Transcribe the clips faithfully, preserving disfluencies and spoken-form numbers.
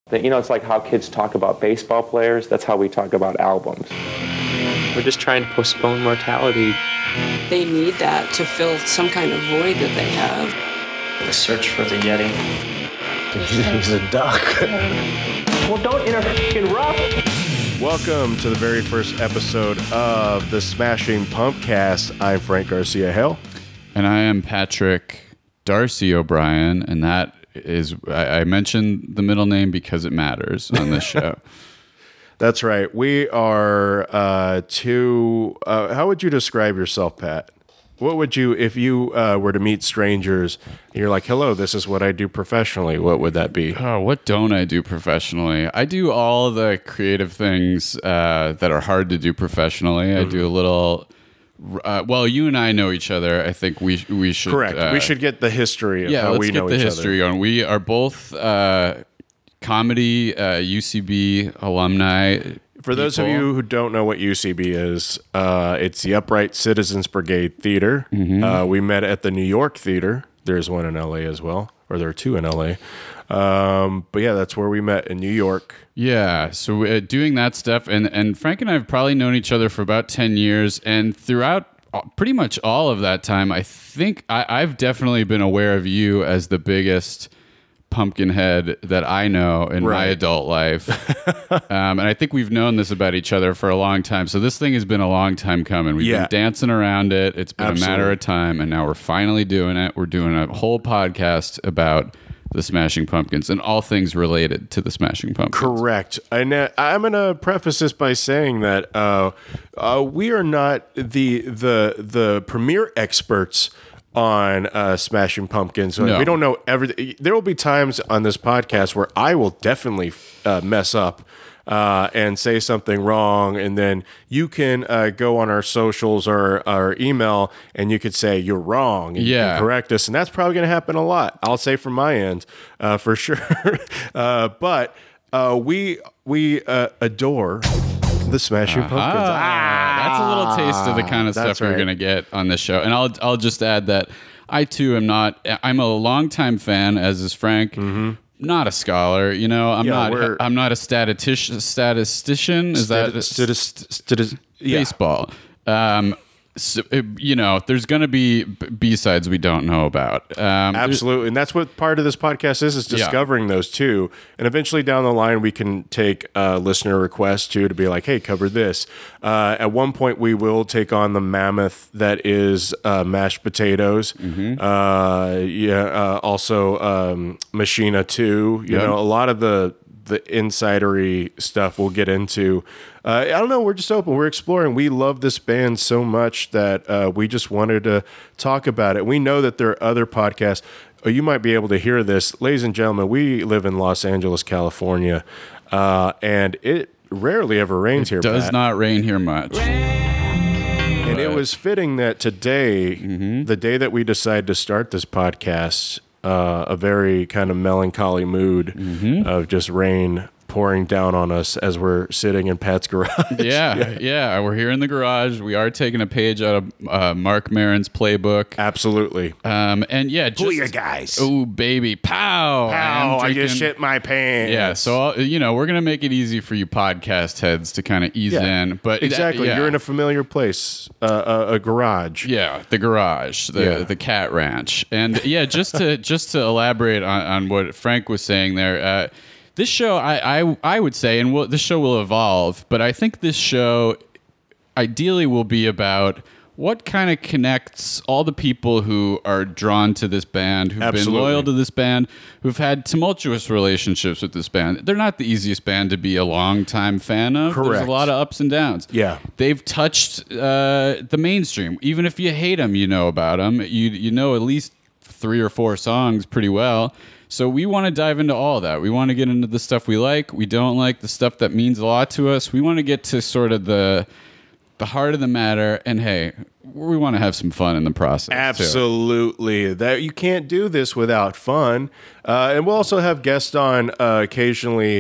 You know, it's like how kids talk about baseball players. That's how we talk about albums. We're just trying to postpone mortality. They need that to fill some kind of void that they have. The search for the Yeti. He's a duck. Well, don't interrupt. Welcome to the very first episode of the Smashing Pumpcast. I'm Frank Garcia Hale. And I am Patrick Darcy O'Brien, and that is, I, I mentioned the middle name because it matters on this show. That's right. We are uh, two, uh, how would you describe yourself, Pat? What would you, if you uh, were to meet strangers, and you're like, hello, this is what I do professionally, what would that be? Oh, what don't I do professionally? I do all the creative things uh, that are hard to do professionally. Mm-hmm. I do a little... Uh, well, you and I know each other. I think we we should correct. Uh, we should get the history of yeah, how we know each other. Yeah, let's get the history going. We are both uh, comedy uh, U C B alumni. For people. Those of you who don't know what U C B is, uh, it's the Upright Citizens Brigade Theater. Mm-hmm. Uh, we met at the New York Theater. There's one in L A as well, or there are two in L A. Um, but yeah, that's where we met in New York. Yeah, so uh, doing that stuff, and, and Frank and I have probably known each other for about ten years, and throughout pretty much all of that time, I think I, I've definitely been aware of you as the biggest pumpkinhead that I know in right. my adult life. um, and I think we've known this about each other for a long time, so this thing has been a long time coming. We've yeah. been dancing around it. It's been Absolutely. a matter of time, and now we're finally doing it. We're doing a whole podcast about the Smashing Pumpkins and all things related to the Smashing Pumpkins. Correct. And uh, I'm going to preface this by saying that uh, uh, we are not the the the premier experts on uh, Smashing Pumpkins. No. We don't know everything. There will be times on this podcast where I will definitely uh, mess up uh, and say something wrong, and then you can uh, go on our socials or our email, and you could say you're wrong, and yeah. you can correct us, and that's probably going to happen a lot. I'll say from my end, uh, for sure. uh, but uh, we we uh, adore the Smashing uh-huh. Pumpkins. Ah, that's a little taste of the kind of stuff right. we're going to get on this show. And I'll I'll just add that I too am not. I'm a longtime fan, as is Frank. Mm-hmm. Not a scholar, you know. I'm yeah, not. I'm not a statistician. Statistician is Stati- that statist, statist, yeah. baseball? Um, so, you know, there's going to be B-sides we don't know about. Um, Absolutely, and that's what part of this podcast is: is discovering yeah. those too. And eventually, down the line, we can take uh, listener requests too to be like, "Hey, cover this." Uh, at one point, we will take on the mammoth that is uh, mashed potatoes. Mm-hmm. Uh, yeah, uh, also um, Machina two. You yep. know, a lot of the the insidery stuff we'll get into. Uh, I don't know. We're just open. We're exploring. We love this band so much that uh, we just wanted to talk about it. We know that there are other podcasts. Oh, you might be able to hear this. Ladies and gentlemen, we live in Los Angeles, California, uh, and it rarely ever rains it here. It does Pat. not rain here much. And it was fitting that today, mm-hmm. the day that we decided to start this podcast, uh, a very kind of melancholy mood mm-hmm. of just rain pouring down on us as we're sitting in Pat's garage. Yeah, yeah, yeah. We're here in the garage. We are taking a page out of uh, Mark Maron's playbook. Absolutely. Um, and yeah, just, who are you guys? Oh, baby, pow! Pow! I, I just shit my pants. Yeah, so you know we're gonna make it easy for you podcast heads to kind of ease yeah, in. But exactly, that, yeah. you're in a familiar place, uh, a, a garage. Yeah, the garage, the yeah. the cat ranch, and yeah, just to just to elaborate on, on what Frank was saying there. Uh, This show, I, I I would say, and we'll, this show will evolve, but I think this show ideally will be about what kind of connects all the people who are drawn to this band, who've Absolutely. been loyal to this band, who've had tumultuous relationships with this band. They're not the easiest band to be a longtime fan of. Correct. There's a lot of ups and downs. Yeah. They've touched uh, the mainstream. Even if you hate them, you know about them. You, you know at least three or four songs pretty well. So we want to dive into all of that. We want to get into the stuff we like, we don't like, the stuff that means a lot to us. We want to get to sort of the the heart of the matter, and hey, we want to have some fun in the process. Absolutely. Too. That you can't do this without fun. Uh, and we'll also have guests on uh, occasionally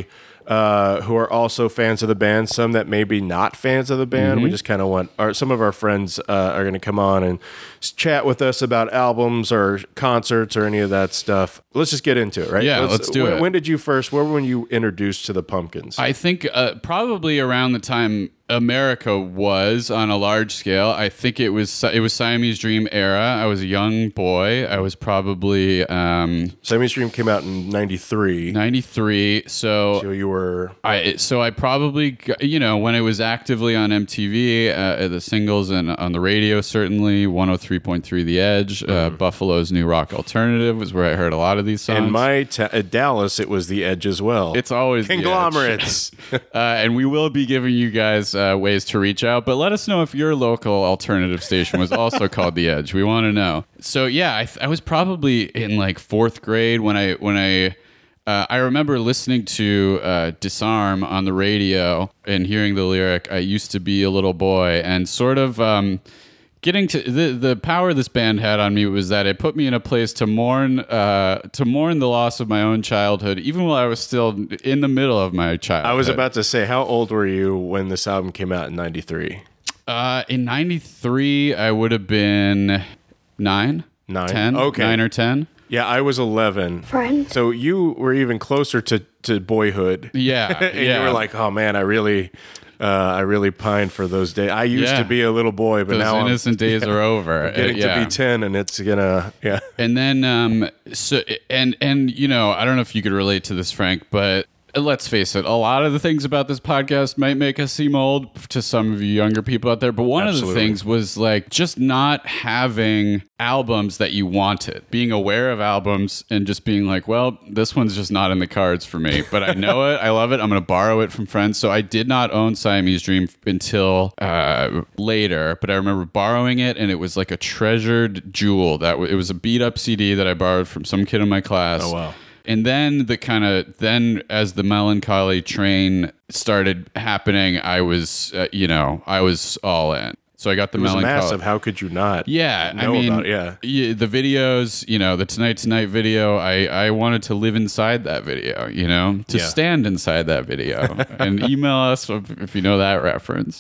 uh, who are also fans of the band, some that may be not fans of the band. Mm-hmm. We just kind of want our, some of our friends uh, are going to come on and chat with us about albums or concerts or any of that stuff. Let's just get into it, right? Yeah, let's, let's do when, it. When did you first, where were you introduced to the Pumpkins? I think uh, probably around the time America was on a large scale. I think it was it was Siamese Dream era. I was a young boy. I was probably um, Siamese Dream came out in ninety-three. ninety-three. So, so you were I so I probably got, you know, when it was actively on M T V, uh, the singles and on the radio, certainly one oh three point three The Edge, mm-hmm. uh, Buffalo's New Rock Alternative was where I heard a lot of these songs. In my ta- at Dallas, it was The Edge as well. It's always conglomerates, uh, and we will be giving you guys Uh, ways to reach out, but let us know if your local alternative station was also called The Edge. We want to know. So yeah, I, th- I was probably in like fourth grade when I when I uh, I remember listening to uh, Disarm on the radio and hearing the lyric "I used to be a little boy," and sort of um, getting to the the power this band had on me was that it put me in a place to mourn uh, to mourn the loss of my own childhood, even while I was still in the middle of my childhood. I was about to say, how old were you when this album came out in ninety-three? Uh, in ninety-three, I would have been nine, nine, ten, okay, nine or ten. Yeah, I was eleven. Friend. So you were even closer to, to boyhood. Yeah, and yeah. you were like, oh man, I really. Uh, I really pined for those days. I used yeah. to be a little boy, but those now innocent I'm, days yeah, are over. I'm getting uh, yeah. to be ten, and it's gonna yeah. And then, um, so and and you know, I don't know if you could relate to this, Frank, but let's face it, a lot of the things about this podcast might make us seem old to some of you younger people out there. But one Absolutely. of the things was like just not having albums that you wanted, being aware of albums and just being like, well, this one's just not in the cards for me, but I know it. I love it. I'm going to borrow it from friends. So I did not own Siamese Dream until uh, later, but I remember borrowing it and it was like a treasured jewel. That w- it was a beat up C D that I borrowed from some kid in my class. Oh, wow. And then the kind of then as the melancholy train started happening, I was uh, you know I was all in. So I got the it was melancholy. massive. How could you not? Yeah, know I mean, about it? Yeah. yeah, the videos, you know, the Tonight Tonight video. I I wanted to live inside that video, you know, to Yeah. stand inside that video. And email us if, if you know that reference.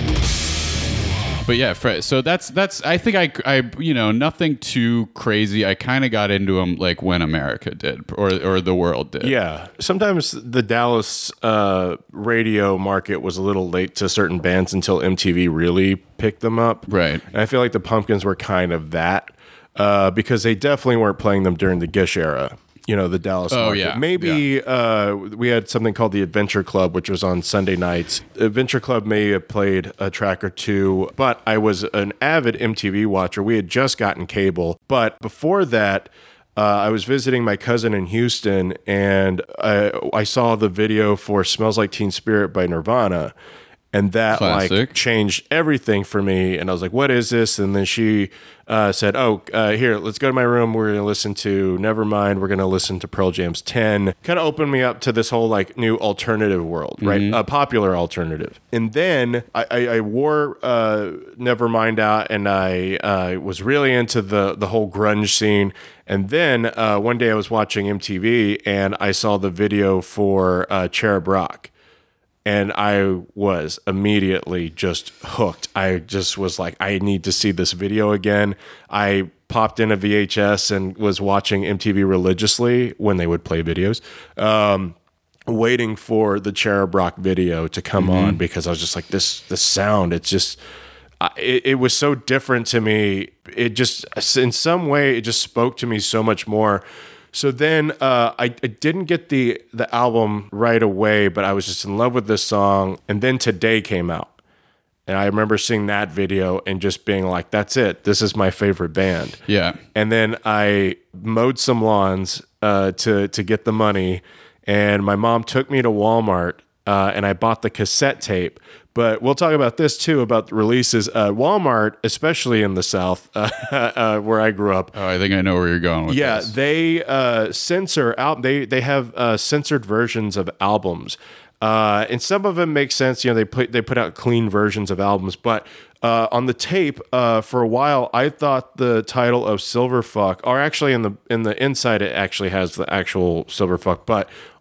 But yeah, Fred, so that's that's. I think I, I you know nothing too crazy. I kind of got into them like when America did, or or the world did. Yeah. Sometimes the Dallas uh, radio market was a little late to certain bands until M T V really picked them up. Right. And I feel like the Pumpkins were kind of that uh, because they definitely weren't playing them during the Gish era. You know, the Dallas Oh, market. yeah, Maybe yeah. Uh, we had something called the Adventure Club, which was on Sunday nights. Adventure Club may have played a track or two, but I was an avid M T V watcher. We had just gotten cable. But before that, uh, I was visiting my cousin in Houston, and I, I saw the video for Smells Like Teen Spirit by Nirvana. And that Classic. like changed everything for me. And I was like, what is this? And then she uh, said, oh, uh, here, let's go to my room. We're going to listen to Nevermind. We're going to listen to Pearl Jam's ten. Kind of opened me up to this whole like new alternative world, right? Mm-hmm. A popular alternative. And then I, I, I wore uh, Nevermind out, and I uh, was really into the, the whole grunge scene. And then uh, one day I was watching M T V, and I saw the video for uh, Cherub Rock. And I was immediately just hooked. I just was like, I need to see this video again. I popped in a V H S and was watching M T V religiously when they would play videos, um, waiting for the Cherub Rock video to come mm-hmm. on, because I was just like, this, this sound, it's just, uh, it, it was so different to me. It just, in some way, it just spoke to me so much more. So then uh, I, I didn't get the the album right away, but I was just in love with this song. And then Today came out. And I remember seeing that video and just being like, that's it. This is my favorite band. Yeah. And then I mowed some lawns uh, to, to get the money. And my mom took me to Walmart uh, and I bought the cassette tape. But we'll talk about this too, about the releases. Uh, Walmart, especially in the South, uh, uh, where I grew up. Oh, I think I know where you're going with yeah, this. they uh, censor out. They they have uh, censored versions of albums, uh, and some of them make sense. You know, they put they put out clean versions of albums, but uh, on the tape uh, for a while, I thought the title of Silverfuck, or actually in the in the inside, it actually has the actual Silverfuck, but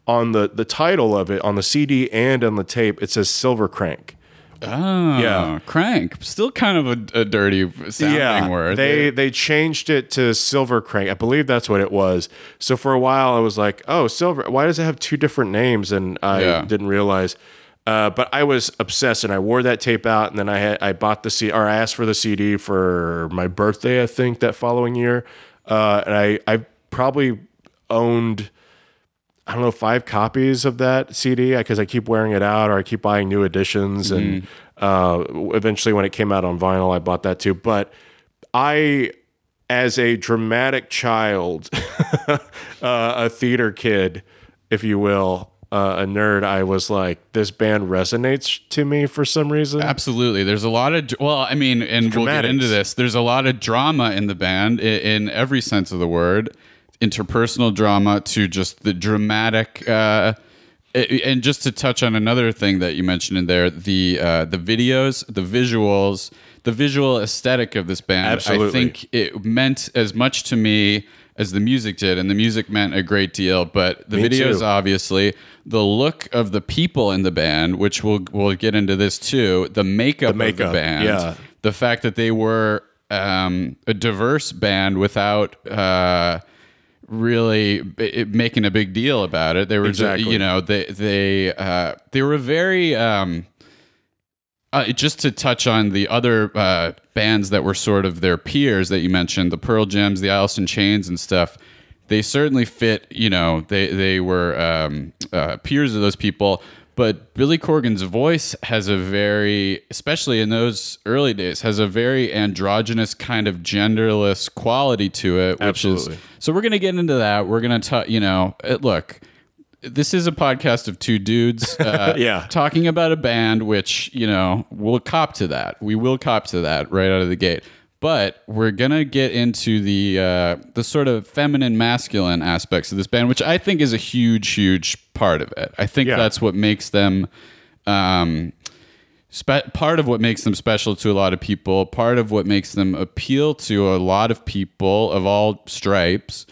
on the the title of it, on the C D and on the tape, it says Silver Crank. Oh, Yeah. crank. Still kind of a, a dirty sounding Yeah, word. they they changed it to Silver Crank. I believe that's what it was. So for a while, I was like, "Oh, Silver. Why does it have two different names?" And I Yeah. didn't realize. Uh, but I was obsessed, and I wore that tape out, and then I had I bought the C or I asked for the C D for my birthday, I think, that following year, uh, and I I probably owned, I don't know, five copies of that C D because I keep wearing it out or I keep buying new editions, and uh, eventually when it came out on vinyl, I bought that too. But I, as a dramatic child, uh, a theater kid, if you will. Uh, a nerd, I was like, this band resonates to me for some reason. Absolutely. There's a lot of, well, I mean, and we'll get into this. There's a lot of drama in the band in, in every sense of the word, interpersonal drama to just the dramatic, uh, and just to touch on another thing that you mentioned in there, the uh, the videos, the visuals, the visual aesthetic of this band. Absolutely. I think it meant as much to me as the music did, and the music meant a great deal. But the Me videos, too. obviously, the look of the people in the band, which we'll we'll get into this too, the makeup, The makeup, of the band, yeah. the fact that they were um, a diverse band without uh, really b- making a big deal about it. They were, Exactly. just, you know, they they uh, they were very. Um, Uh, just to touch on the other uh, bands that were sort of their peers that you mentioned, the Pearl Jams, the Alice in Chains and stuff, they certainly fit, you know, they, they were um, uh, peers of those people. But Billy Corgan's voice has a very, especially in those early days, has a very androgynous kind of genderless quality to it. Which Absolutely. Is, so we're going to get into that. We're going to talk, you know, it, look, this is a podcast of two dudes uh, Yeah. talking about a band, which, you know, we'll cop to that. We will cop to that right out of the gate. But we're going to get into the uh, the sort of feminine, masculine aspects of this band, which I think is a huge, huge part of it. I think Yeah. that's what makes them... Um, Spe- part of what makes them special to a lot of people, part of what makes them appeal to a lot of people of all stripes.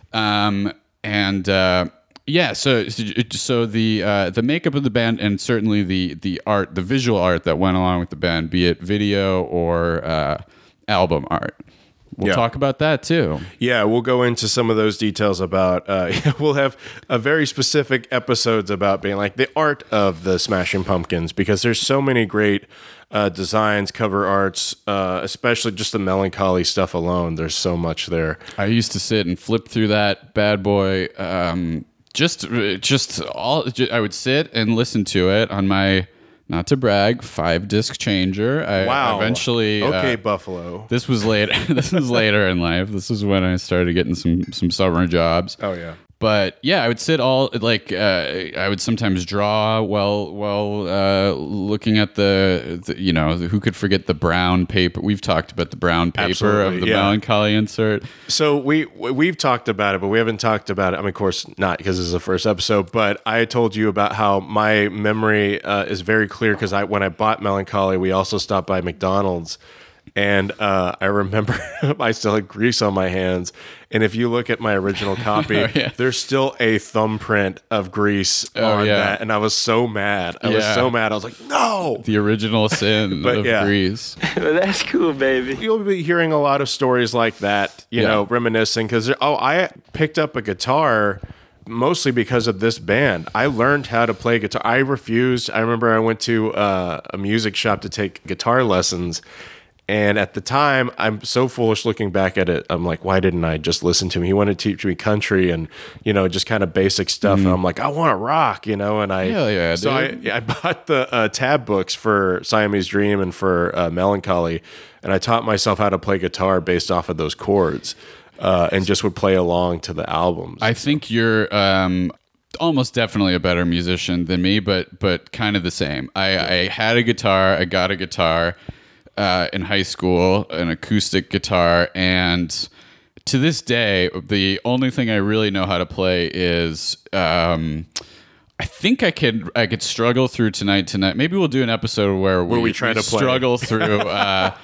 Um, and... Uh, Yeah, so so the uh, the makeup of the band and certainly the the art, the visual art that went along with the band, be it video or uh, album art. We'll Yeah. talk about that too. Yeah, we'll go into some of those details about, uh, we'll have a very specific episodes about being like the art of the Smashing Pumpkins, because there's so many great uh, designs, cover arts, uh, especially just the melancholy stuff alone. There's so much there. I used to sit and flip through that bad boy. Um, just just all I would sit and listen to it on my, not to brag, five disc changer. I Wow. eventually Okay, uh, Buffalo. This was later. This was later in life. This is when I started getting some some summer jobs. Oh, yeah. But yeah, I would sit all like uh, I would sometimes draw while while uh, looking at the, the you know who could forget the brown paper. We've talked about the brown paper Absolutely, of the yeah. melancholy insert. So we we've talked about it, but we haven't talked about it. I mean, of course, not because this is the first episode. But I told you about how my memory uh, is very clear because I when I bought Melancholy, we also stopped by McDonald's, and uh, I remember I still had grease on my hands. And if you look at my original copy, Oh, yeah. there's still a thumbprint of grease Oh, on yeah. that, and I was so mad. I was Yeah. so mad. I was like, no. The original sin But of yeah. Grease. That's cool, baby. You'll be hearing a lot of stories like that, you Yeah. know, reminiscing. Because, oh, I picked up a guitar mostly because of this band. I learned how to play guitar. I refused. I remember I went to uh, a music shop to take guitar lessons. And at the time, I'm so foolish looking back at it. I'm like, why didn't I just listen to him? He wanted to teach me country and, you know, just kind of basic stuff. And I'm like, I want to rock, you know? And I, Hell yeah, so I, dude. I bought the uh, tab books for Siamese Dream and for uh, Melancholy. And I taught myself how to play guitar based off of those chords uh, and just would play along to the albums. I think you're um, almost definitely a better musician than me, but but kind of the same. I, I had a guitar. I got a guitar uh, in high school, an acoustic guitar, and to this day, the only thing I really know how to play is. Um, I think I could I could struggle through Tonight Tonight. Maybe we'll do an episode where we, we try to play. struggle through uh,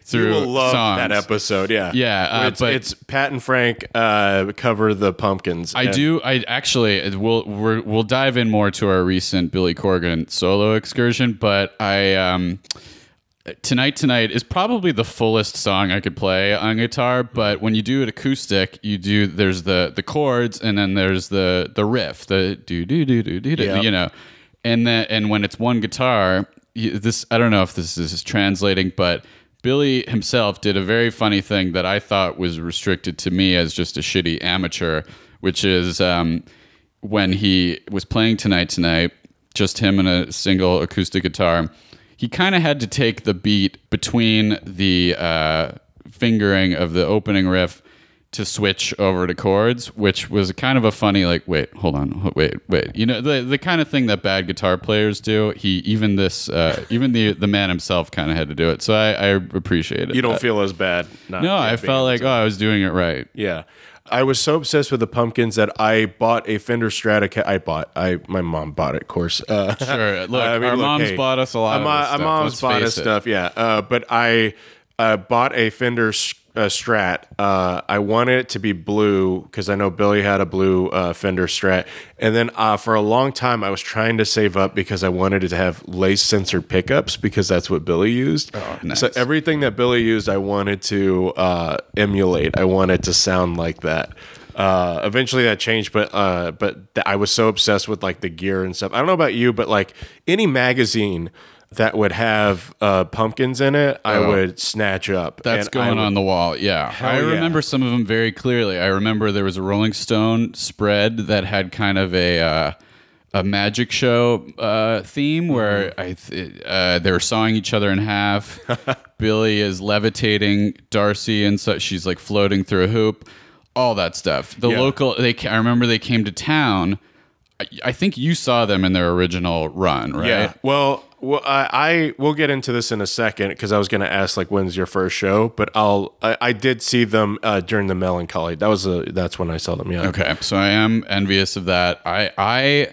through You will love songs. that episode. Yeah, Yeah, uh, it's, but- it's Pat and Frank uh, cover the Pumpkins. I and- do. I actually we'll we're, we'll dive in more to our recent Billy Corgan solo excursion, but I um, Tonight Tonight is probably the fullest song I could play on guitar. But when you do it acoustic, you do there's the the chords and then there's the the riff, the do do do do do, Yeah. you know, and then and when it's one guitar, you, this I don't know if this is translating, but Billy himself did a very funny thing that I thought was restricted to me as just a shitty amateur, which is um, when he was playing Tonight Tonight, just him and a single acoustic guitar, he kind of had to take the beat between the uh, fingering of the opening riff to switch over to chords, which was kind of a funny, like, wait, hold on, wait, wait. You know, the the kind of thing that bad guitar players do. He, even this, uh, even the the man himself kind of had to do it. So I, I appreciate it. You don't that. feel as bad. Not No, I being felt like, oh, I was doing it right. Yeah. I was so obsessed with the Pumpkins that I bought a Fender Stratocaster. I bought, I my mom bought it, of course. Uh, Sure. Look, I mean, our look, moms hey, bought us a lot uh, of my, this Our stuff. moms Let's bought face us it. stuff, yeah. Uh, but I uh, bought a Fender uh, Strat. Uh, I wanted it to be blue because I know Billy had a blue uh, Fender Strat. And then uh, for a long time, I was trying to save up because I wanted it to have lace censored pickups because that's what Billy used. Oh, nice. So everything that Billy used, I wanted to uh, emulate. I wanted to sound like that. Uh, eventually that changed, but uh, but th- I was so obsessed with like the gear and stuff. I don't know about you, but like any magazine that would have uh, pumpkins in it, I Oh. would snatch up. That's And I going would- on the wall. Yeah. I yeah. remember some of them very clearly. I remember there was a Rolling Stone spread that had kind of a uh, a magic show uh, theme where I th- uh, they were sawing each other in half. Billy is levitating Darcy, and so she's like floating through a hoop. All that stuff. The Yeah. local, they. I remember they came to town. I, I think you saw them in their original run, right? Yeah. Well, well, I, I we'll get into this in a second because I was going to ask like when's your first show, but I'll I, I did see them uh, during the Melancholy. That was a that's when I saw them. Yeah. Okay, so I am envious of that. I, I,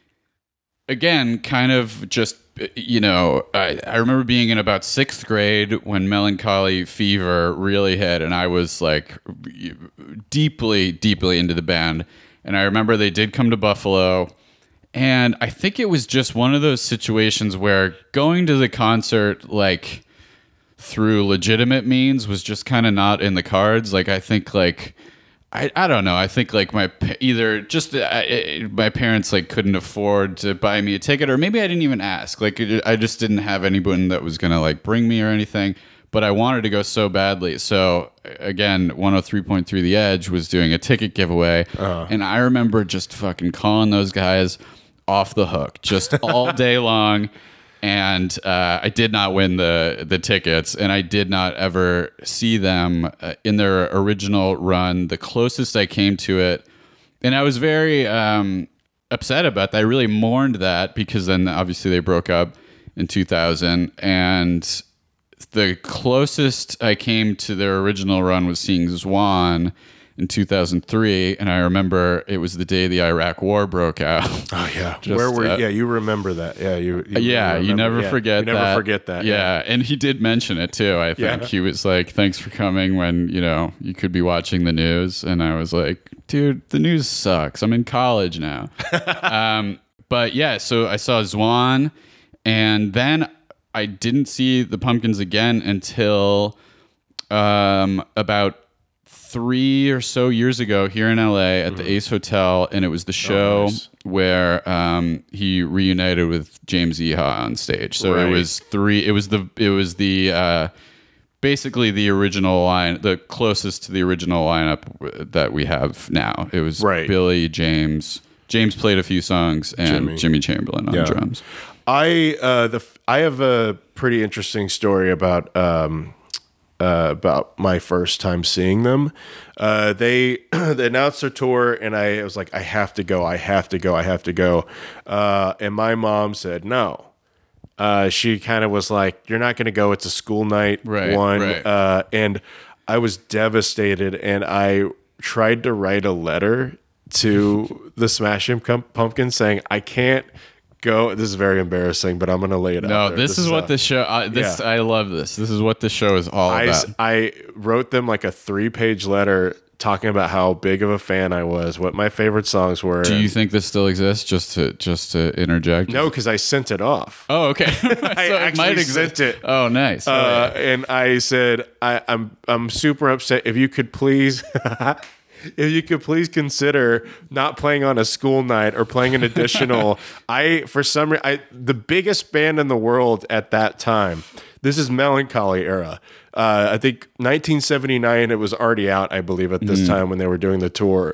again, kind of just, you know, I, I remember being in about sixth grade when Melancholy Fever really hit, and I was like deeply, deeply into the band. And I remember they did come to Buffalo, and I think it was just one of those situations where going to the concert, like, through legitimate means was just kind of not in the cards. Like, I think, like, I, I don't know. I think like my pa- either just uh, uh, my parents like couldn't afford to buy me a ticket, or maybe I didn't even ask. Like it, I just didn't have anyone that was gonna like bring me or anything. But I wanted to go so badly. So again, one oh three point three The Edge was doing a ticket giveaway, and I remember just fucking calling those guys off the hook just all day long. And uh, I did not win the the tickets, and I did not ever see them uh, in their original run. The closest I came to it, and I was very um, upset about that. I really mourned that because then obviously they broke up in two thousand, and the closest I came to their original run was seeing Zwan in two thousand three, and I remember it was the day the Iraq War broke out. Oh yeah. Just, Where were? uh, yeah, you remember that. Yeah, you. you yeah, you remember- never yeah, forget you never that. forget that. Yeah. and he did mention it too. I think Yeah. he was like, "Thanks for coming when, you know, you could be watching the news." And I was like, "Dude, the news sucks. I'm in college now." um, but yeah, so I saw Zwan, and then I didn't see the Pumpkins again until um, about three or so years ago here in L A at the Ace Hotel, and it was the show nice. where um, he reunited with James Iha on stage. So Right. it was three. It was the. It was the. Uh, basically the original line, the closest to the original lineup that we have now. It was Right. Billy, James. James played a few songs, and Jimmy. Jimmy Chamberlain on Yeah. drums. I uh, the I have a pretty interesting story about um, uh, about my first time seeing them. Uh, they they announced their tour, and I was like, I have to go, I have to go, I have to go. Uh, and my mom said no. Uh, she kind of was like, "You're not going to go. It's a school night Right, one." right. Uh, and I was devastated, and I tried to write a letter to the Smashing Pump- Pumpkins saying, "I can't go. This is very embarrassing, but I'm going to lay it out No, there. this, this is, is what uh, the show. Uh, this yeah. I love this. This is what the show is all I, about. I wrote them like a three page letter talking about how big of a fan I was, what my favorite songs were. Do you think this still exists? Just to just to interject. No, because I sent it off. Oh, okay. so I actually sent it. Oh, nice. Oh, Uh, yeah. and I said, I, I'm I'm super upset. If you could please, if you could please consider not playing on a school night or playing an additional. I for some reason, I the biggest band in the world at that time. This is Melancholy era. Uh, I think nineteen seventy-nine. It was already out, I believe, at this mm. time when they were doing the tour.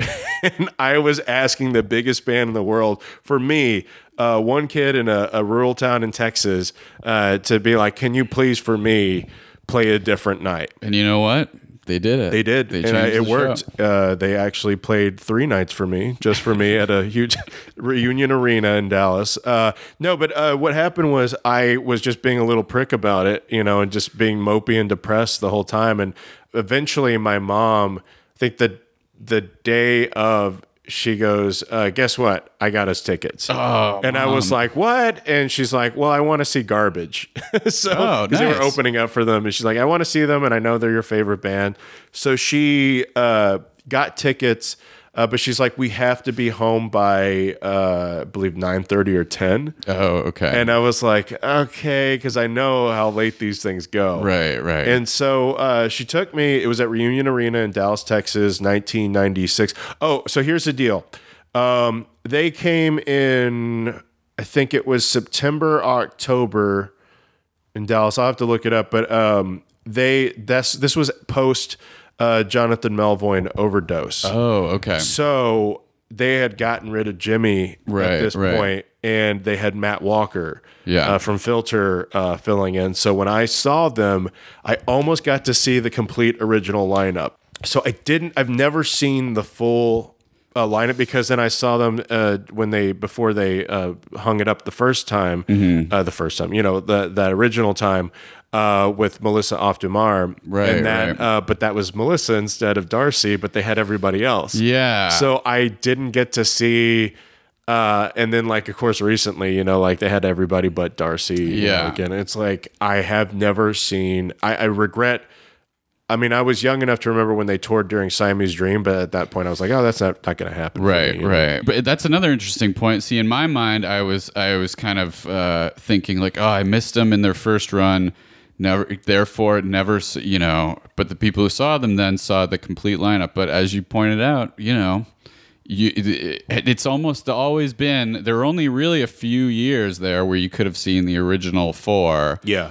And I was asking the biggest band in the world for me. Uh, one kid in a, a rural town in Texas uh, to be like, can you please for me play a different night? And you know what? They did it. They did. They and uh, it the worked. Uh, they actually played three nights for me, just for me at a huge reunion arena in Dallas. Uh, no, but uh, what happened was I was just being a little prick about it, you know, and just being mopey and depressed the whole time. And eventually my mom, I think the, the day of, she goes, uh, guess what? I got us tickets. Oh, and Mom. I was like, what? And she's like, well, I want to see Garbage. so oh, nice. They were opening up for them. And she's like, I want to see them. And I know they're your favorite band. So she uh, got tickets. Uh, but she's like, we have to be home by, uh, I believe, nine thirty or ten. Oh, okay. And I was like, okay, because I know how late these things go. Right, right. And so uh, she took me. It was at Reunion Arena in Dallas, Texas, nineteen ninety-six. Oh, so here's the deal. Um, they came in, I think it was September, October in Dallas. I'll have to look it up. But um, they that's this was post uh, Jonathan Melvoin overdose. Oh, okay. So they had gotten rid of Jimmy right, at this right. point, and they had Matt Walker yeah. uh, from Filter uh, filling in. So when I saw them, I almost got to see the complete original lineup. So I didn't. I've never seen the full uh, lineup because then I saw them uh, when they before they uh, hung it up the first time. Mm-hmm. Uh, the first time, you know, the that original time. Uh, with Melissa Afdumar, right? And that, right. uh, but that was Melissa instead of Darcy, but they had everybody else. Yeah. So I didn't get to see, uh, and then like of course recently, you know, like they had everybody but Darcy. You yeah. know, again, it's like I have never seen. I, I regret. I mean, I was young enough to remember when they toured during Siamese Dream, but at that point, I was like, "Oh, that's not, not going to happen." Right, for me, right. know? But that's another interesting point. See, in my mind, I was I was kind of uh, thinking like, "Oh, I missed them in their first run." Never, therefore, never, you know. But the people who saw them then saw the complete lineup. But as you pointed out, you know, you it, it's almost always been. There were only really a few years there where you could have seen the original four. Yeah.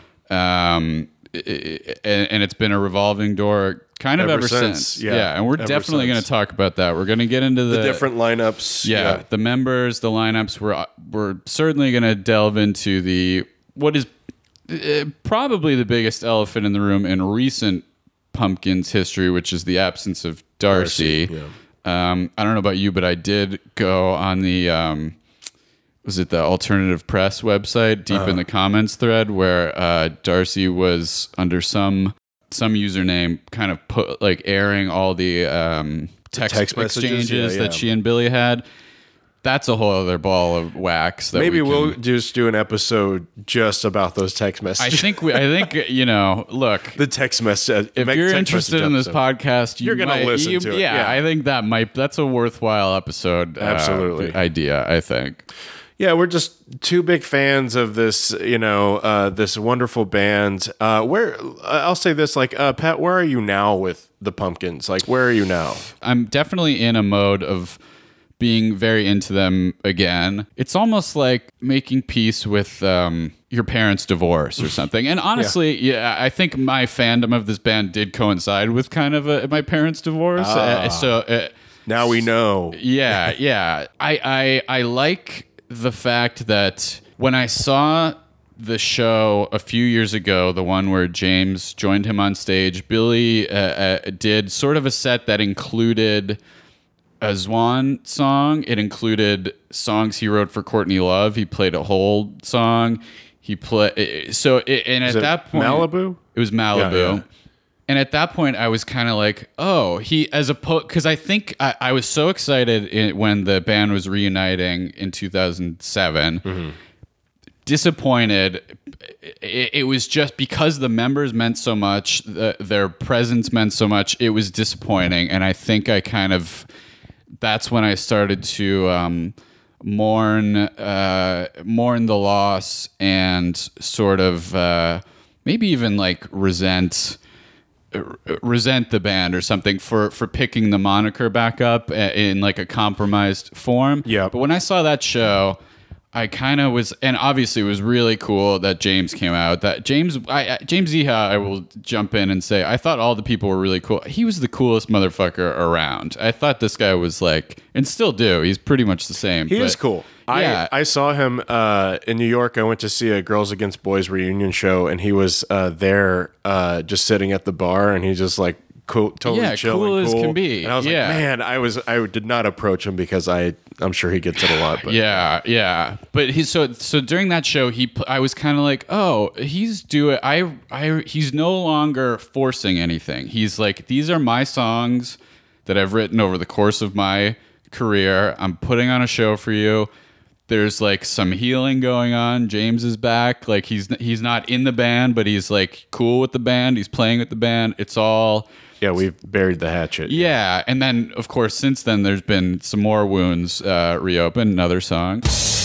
Um, it, and, and it's been a revolving door kind of ever, ever since. since. Yeah, yeah, and we're definitely going to talk about that. We're going to get into the, the different lineups. Yeah, yeah, the members, the lineups. We're we're certainly going to delve into the what is. Uh, probably the biggest elephant in the room in recent Pumpkins history, which is the absence of Darcy. Darcy yeah. um, I don't know about you, but I did go on the um, was it the Alternative Press website, deep uh, in the comments thread, where uh, Darcy was under some some username, kind of put like airing all the um, text, text exchanges yeah, yeah. that she and Billy had. That's a whole other ball of wax. That Maybe we we'll can, just do an episode just about those text I messages. think we. I think you know. Look, the text message. if you're interested in this podcast, you you're going to listen you, to it. Yeah, Yeah, I think that might. That's a worthwhile episode. Absolutely. uh, idea. I think. Yeah, we're just two big fans of this. You know, uh, this wonderful band. Uh, where I'll say this, like uh, Pat, where are you now with the Pumpkins? Like, where are you now? I'm definitely in a mode of being very into them again. It's almost like making peace with um, your parents' divorce or something. And honestly, yeah. yeah, I think my fandom of this band did coincide with kind of a, my parents' divorce. Ah. Uh, so uh, now we know. Yeah, yeah. I, I I like the fact that when I saw the show a few years ago, the one where James joined him on stage, Billy uh, uh, did sort of a set that included a Zwan song. It included songs he wrote for Courtney Love. He played a whole song. He played so, it, and Is at it that point, Malibu. It was Malibu. Yeah, yeah. And at that point, I was kind of like, oh, he as a po because I think I, I was so excited in, when the band was reuniting in two thousand seven. Mm-hmm. Disappointed. It, it was just because the members meant so much, the, their presence meant so much. It was disappointing, and I think I kind of that's when I started to um, mourn uh, mourn the loss and sort of uh, maybe even like resent. resent the band or something for for picking the moniker back up in like a compromised form. Yeah. But when I saw that show, I kind of was, and obviously it was really cool that James came out. That James, I, James Iha, I will jump in and say, I thought all the people were really cool. He was the coolest motherfucker around. I thought this guy was like, and still do. He's pretty much the same. He but, is cool. Yeah. I, I saw him uh, in New York. I went to see a Girls Against Boys reunion show, and he was uh, there uh, just sitting at the bar, and he just like cool, totally Yeah, chill cool and as cool. can be. And I was Yeah. like, man, I was I did not approach him because I I'm sure he gets it a lot. But Yeah, yeah. But he so so during that show, he pl- I was kind of like, oh, he's doing. I I he's no longer forcing anything. He's like, these are my songs that I've written over the course of my career. I'm putting on a show for you. There's like some healing going on. James is back. Like he's he's not in the band, but he's like cool with the band. He's playing with the band. It's all. yeah, we've buried the hatchet. Yeah, and then of course since then there's been some more wounds uh, reopened, another song.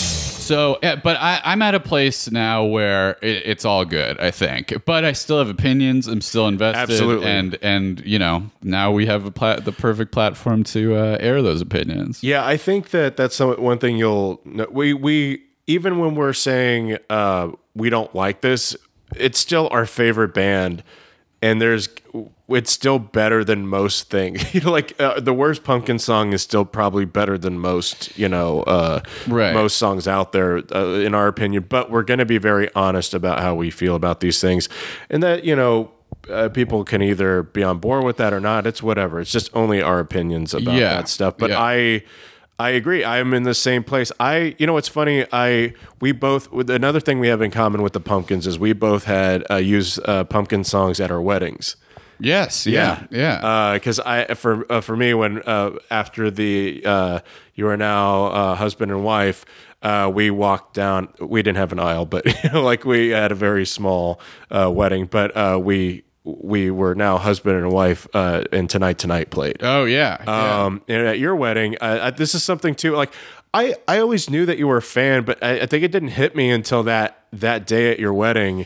So, yeah, but I, I'm at a place now where it, it's all good, I think. But I still have opinions. I'm still invested. Absolutely. And and you know now we have a plat- the perfect platform to uh, air those opinions. Yeah, I think that that's some, one thing you'll we we even when we're saying uh, we don't like this, it's still our favorite band, and there's it's still better than most things. You know, like uh, the worst Pumpkin song is still probably better than most, you know, uh, Right. most songs out there, uh, in our opinion. But we're going to be very honest about how we feel about these things, and that you know. Uh, people can either be on board with that or not. It's whatever. It's just only our opinions about Yeah. that stuff. But Yeah. I, I agree. I'm in the same place. I, you know, it's funny. I, we both. With another thing we have in common with the Pumpkins is we both had uh, used uh, Pumpkin songs at our weddings. Yes. Yeah. Yeah. Because I, for uh, for me, when uh, after the uh, you are now uh, husband and wife. Uh, we walked down. We didn't have an aisle, but you know, like we had a very small uh, wedding. But uh, we we were now husband and wife, uh, and Tonight Tonight played. oh yeah. yeah. Um, and at your wedding, uh, I, this is something too. Like I, I always knew that you were a fan, but I, I think it didn't hit me until that that day at your wedding.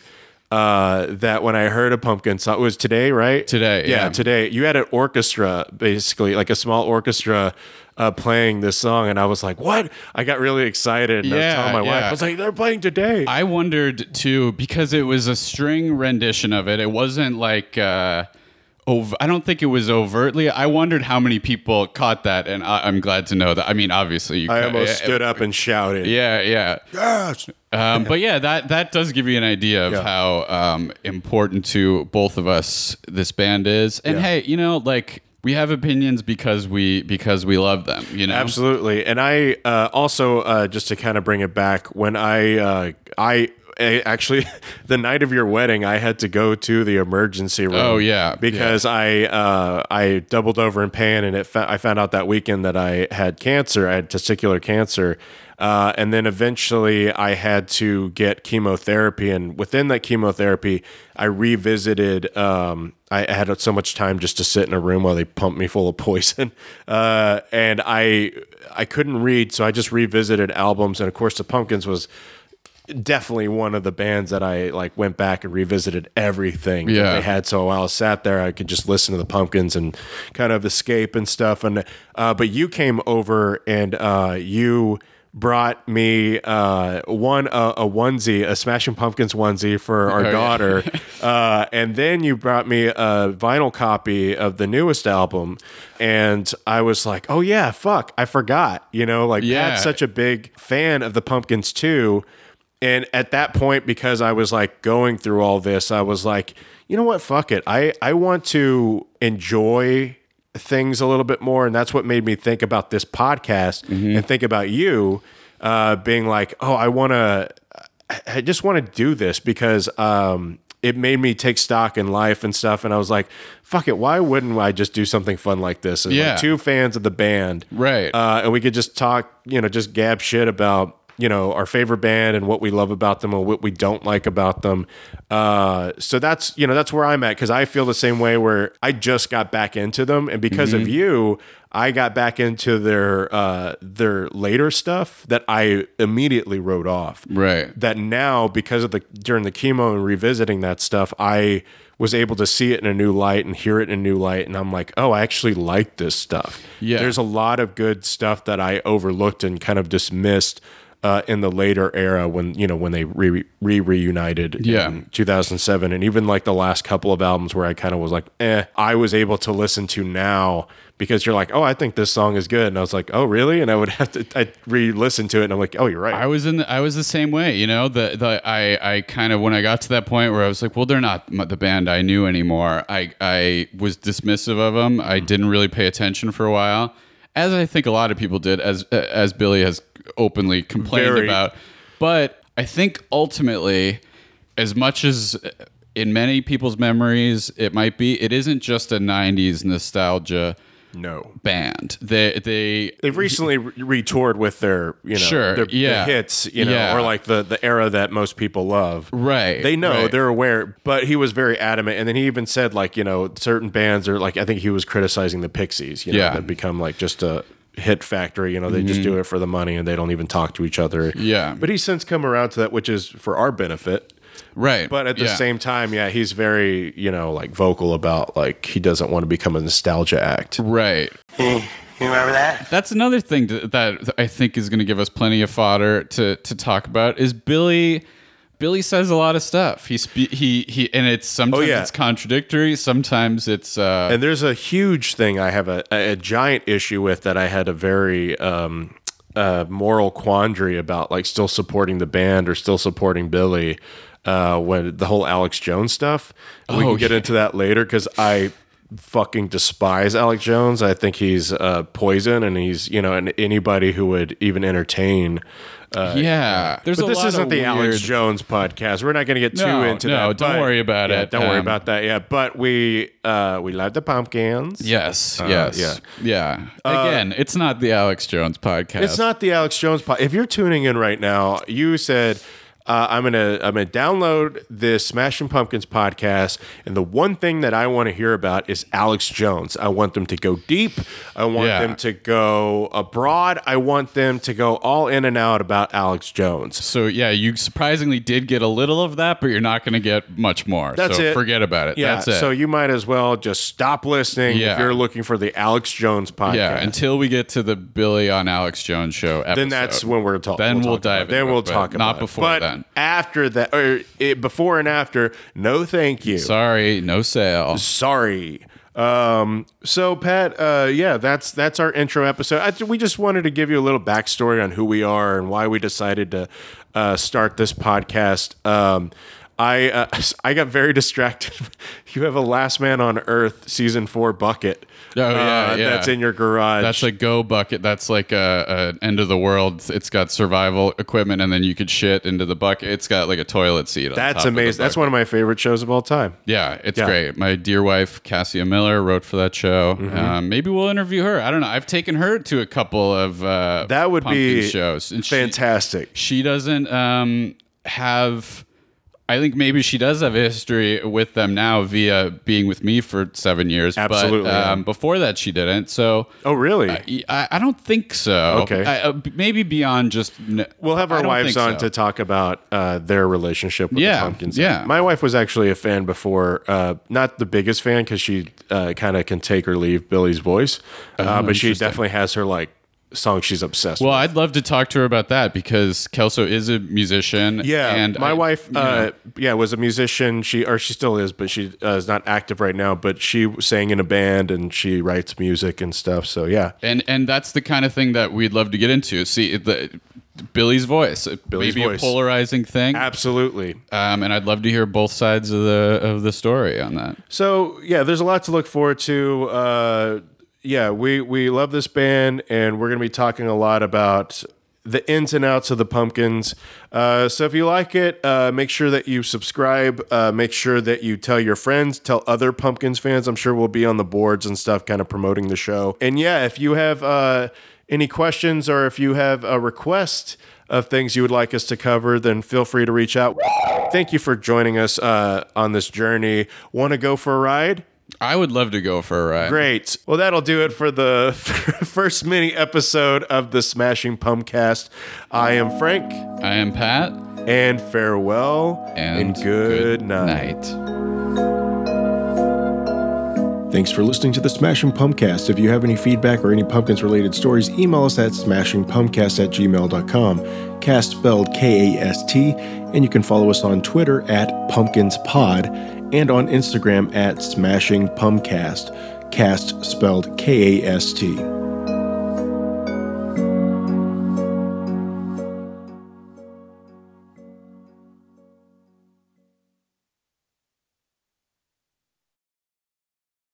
Uh, that when I heard a Pumpkin song, it was today, right? Today, yeah, yeah. today. You had an orchestra, basically, like a small orchestra, uh, playing this song, and I was like, "What?" I got really excited. And I was Yeah, telling my wife, yeah. I was like, "They're playing today." I wondered too because it was a string rendition of it. It wasn't like uh, ov- I don't think it was overtly. I wondered how many people caught that, and I- I'm glad to know that. I mean, obviously, you I ca- almost yeah, stood up and shouted. Yeah, yeah. Yes. Um, but yeah, that that does give you an idea of Yeah. how um, important to both of us this band is. And Yeah. hey, you know, like we have opinions because we because we love them. You know, Absolutely. And I uh, also, uh, just to kind of bring it back, when I, uh, I, I actually, the night of your wedding, I had to go to the emergency room. Oh, yeah. because I uh, I doubled over in pain, and it fa- I found out that weekend that I had cancer. I had testicular cancer, uh, and then eventually I had to get chemotherapy. And within that chemotherapy, I revisited. Um, I had so much time just to sit in a room while they pumped me full of poison, uh, and I I couldn't read, so I just revisited albums. And of course, the Pumpkins was definitely one of the bands that I like went back and revisited everything Yeah. that they had. So while I sat there, I could just listen to the Pumpkins and kind of escape and stuff. And uh, but you came over and uh, you brought me uh, one uh, a onesie, a Smashing Pumpkins onesie for our Oh, yeah. daughter, uh, and then you brought me a vinyl copy of the newest album. And I was like, oh yeah, fuck, I forgot. You know, like Yeah. Pat's such a big fan of the Pumpkins too. And at that point, because I was like going through all this, I was like, you know what? Fuck it. I, I want to enjoy things a little bit more. And that's what made me think about this podcast and think about you uh, being like, oh, I want to, I just want to do this because um, it made me take stock in life and stuff. And I was like, fuck it, why wouldn't I just do something fun like this? As Yeah. like two fans of the band. Right. Uh, and we could just talk, you know, just gab shit about, you know, our favorite band and what we love about them and what we don't like about them. Uh, so that's, you know, that's where I'm at, because I feel the same way, where I just got back into them. And because Mm-hmm. of you, I got back into their uh, their later stuff that I immediately wrote off. Right. That now, because of the during the chemo and revisiting that stuff, I was able to see it in a new light and hear it in a new light. And I'm like, oh, I actually like this stuff. Yeah. There's a lot of good stuff that I overlooked and kind of dismissed uh, in the later era when, you know, when they re, re reunited Yeah. in two thousand seven. And even like the last couple of albums where I kind of was like, eh, I was able to listen to now, because you're like, oh, I think this song is good. And I was like, oh, really? And I would have to I'd re-listen to it. And I'm like, oh, you're right. I was in the, I was the same way, you know, the, the, I, I kind of, when I got to that point where I was like, well, they're not m- the band I knew anymore. I, I was dismissive of them. I didn't really pay attention for a while, as I think a lot of people did, as, as Billy has openly complained Very. about. But I think ultimately, as much as in many people's memories it might be, it isn't just a nineties nostalgia no. band. They, they, They've recently re- retoured with their, you know, Sure, their, yeah. the hits, you know, Yeah. or like the, the era that most people love. Right. They know, right. they're aware, but he was very adamant. And then he even said, like, you know, certain bands are like, I think he was criticizing the Pixies, you know, Yeah. that become like just a hit factory. You know, they just do it for the money and they don't even talk to each other. Yeah. But he's since come around to that, which is for our benefit. Right. But at the Yeah. same time, yeah, he's very, you know, like vocal about like he doesn't want to become a nostalgia act. Right. You remember that? That's another thing to, that I think is going to give us plenty of fodder to to talk about is Billy. Billy says a lot of stuff. He spe- he he, and it's sometimes Oh, yeah. it's contradictory. Sometimes it's uh, And there's a huge thing I have a, a giant issue with that I had a very um, uh, moral quandary about, like still supporting the band or still supporting Billy uh, when the whole Alex Jones stuff. We Oh, can get yeah. into that later, because I fucking despise Alex Jones. I think he's uh, poison, and he's, you know, and anybody who would even entertain. Uh, yeah. There's but a this lot isn't of the weird, Alex Jones podcast. We're not going to get too No, into no, that. don't but- worry about yeah, it. Don't worry Um, about that. Yeah, but we uh, we love the Pumpkins. Yes. Uh, yes. yeah. Yeah. Again, it's not the Alex Jones podcast. It's not the Alex Jones pod. If you're tuning in right now, you said, uh, I'm gonna I'm gonna download this Smashing Pumpkins podcast, and the one thing that I want to hear about is Alex Jones. I want them to go deep. I want Yeah. them to go abroad. I want them to go all in and out about Alex Jones. So yeah, you surprisingly did get a little of that, but you're not going to get much more. That's so it. Forget about it. Yeah, That's it. so you might as well just stop listening Yeah. if you're looking for the Alex Jones podcast. yeah, until we get to the Billy on Alex Jones show episode. then that's when we're talking. Then we'll talk dive about it. Then into we'll it, but talk about not it. before but then. After that, or it, before and after, no, thank you. Sorry, no sale. Sorry. Um, so Pat, uh, yeah, that's that's our intro episode. I, we just wanted to give you a little backstory on who we are and why we decided to uh, start this podcast. Um, I uh, I got very distracted. You have a Last Man on Earth season four bucket. Oh, yeah, uh, yeah. That's in your garage. That's a go bucket. That's like a, a end of the world. It's got survival equipment, and then you could shit into the bucket. It's got like a toilet seat. On That's top of the amazing. That's bucket. one of my favorite shows of all time. Yeah, it's Yeah. great. My dear wife Cassia Miller wrote for that show. Mm-hmm. Um, maybe we'll interview her. I don't know. I've taken her to a couple of uh, That would Pumpkin be shows. And she- fantastic. She doesn't um, have. I think maybe she does have a history with them now via being with me for seven years. Absolutely, But um, yeah. before that, she didn't. So Oh, really? I, I don't think so. Okay. I, uh, maybe beyond just. n- We'll have I our don't wives think on so. to talk about uh, their relationship with Yeah, the Pumpkins. yeah. My wife was actually a fan before, uh, not the biggest fan because she uh, kind of can take or leave Billy's voice, uh, but she Oh, interesting. definitely has her like song she's obsessed Well, with. I'd love to talk to her about that because Kelso is a musician. Yeah, and my I- wife, you know, uh, yeah, was a musician. She or she still is, but she uh, is not active right now. But she sang in a band and she writes music and stuff. So yeah, and and that's the kind of thing that we'd love to get into. See the Billy's voice, Billy's maybe voice. a polarizing thing. absolutely. Um, and I'd love to hear both sides of the of the story on that. So yeah, there's a lot to look forward to. Uh, yeah, we we love this band, and we're gonna be talking a lot about the ins and outs of the pumpkins. Uh, so if you like it, uh, make sure that you subscribe. Uh, make sure that you tell your friends, tell other Pumpkins fans. I'm sure we'll be on the boards and stuff kind of promoting the show. And yeah, if you have uh, any questions or if you have a request of things you would like us to cover, then feel free to reach out. Thank you for joining us uh, on this journey. Want to go for a ride? I would love to go for a ride. Great. Well, that'll do it for the first mini episode of the Smashing Pumpcast. I am Frank. I am Pat. And farewell and, and good, good night. night. Thanks for listening to the Smashing Pumpcast. If you have any feedback or any Pumpkins-related stories, email us at smashingpumpcast at gmail dot com. Cast spelled K A S T. And you can follow us on Twitter at PumpkinsPod and on Instagram at Smashing Pumpcast. Cast spelled K A S T.